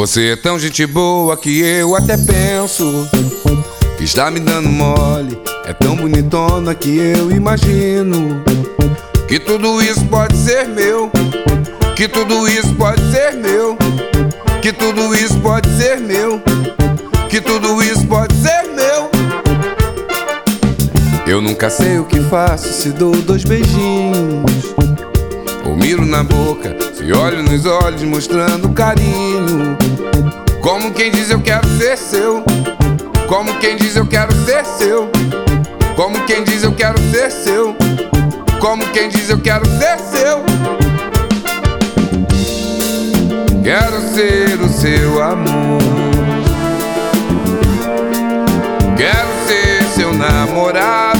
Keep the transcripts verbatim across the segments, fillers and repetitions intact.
Você é tão gente boa que eu até penso que está me dando mole. É tão bonitona que eu imagino que tudo isso pode ser meu, que tudo isso pode ser meu, que tudo isso pode ser meu, que tudo isso pode ser meu. Eu nunca sei o que faço se dou dois beijinhos, ou miro na boca, se olho nos olhos mostrando carinho. Como quem diz eu quero ser seu, como quem diz eu quero ser seu, como quem diz eu quero ser seu, como quem diz eu quero ser seu. Quero ser o seu amor, quero ser seu namorado,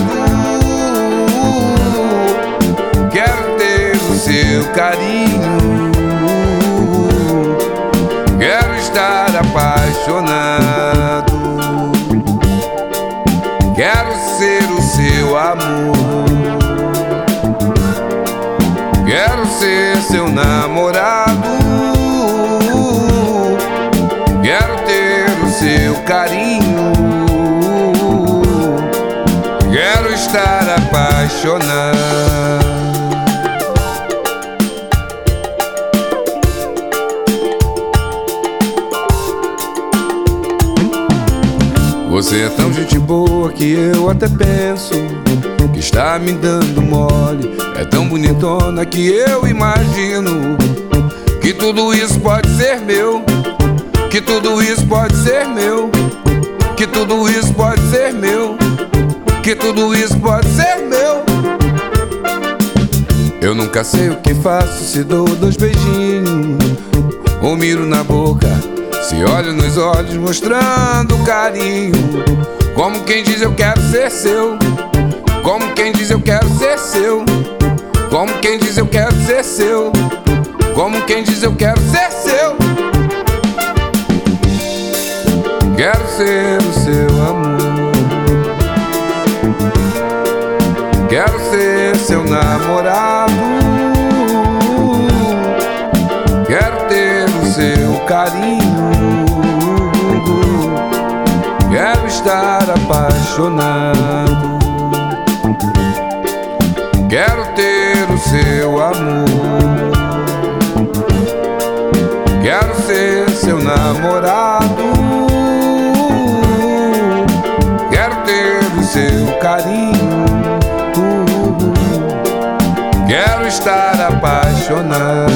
quero ter o seu carinho, quero estar apaixonado, quero ser o seu amor, quero ser seu namorado, quero ter o seu carinho, quero estar apaixonado. Você é tão gente boa que eu até penso que está me dando mole. É tão bonitona que eu imagino que tudo isso pode ser meu, que tudo isso pode ser meu, que tudo isso pode ser meu, que tudo isso pode ser meu. Eu nunca sei o que faço se dou dois beijinhos, ou miro na boca, se olho nos olhos mostrando carinho. Como quem diz eu quero ser seu, como quem diz eu quero ser seu, como quem diz eu quero ser seu, como quem diz eu quero ser seu. Quero ser o seu amor, quero ser seu namorado, quero ter o seu carinho, quero estar apaixonado, quero ter o seu amor, quero ser seu namorado, quero ter o seu carinho, quero estar apaixonado.